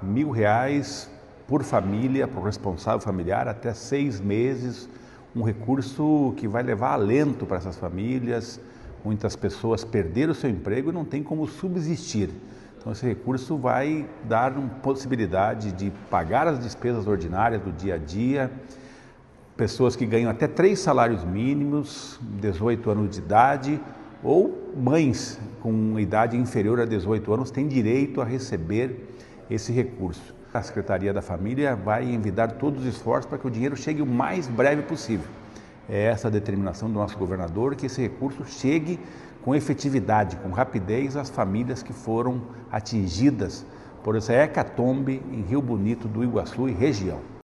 R$ 1.000 por família, para o responsável familiar, até 6 meses, um recurso que vai levar alento para essas famílias. Muitas pessoas perderam o seu emprego e não tem como subsistir. Então esse recurso vai dar uma possibilidade de pagar as despesas ordinárias do dia a dia. Pessoas que ganham até 3 salários mínimos, 18 anos de idade, ou mães com idade inferior a 18 anos têm direito a receber esse recurso. A Secretaria da Família vai envidar todos os esforços para que o dinheiro chegue o mais breve possível. É essa a determinação do nosso governador, que esse recurso chegue com efetividade, com rapidez às famílias que foram atingidas por essa hecatombe em Rio Bonito do Iguaçu e região.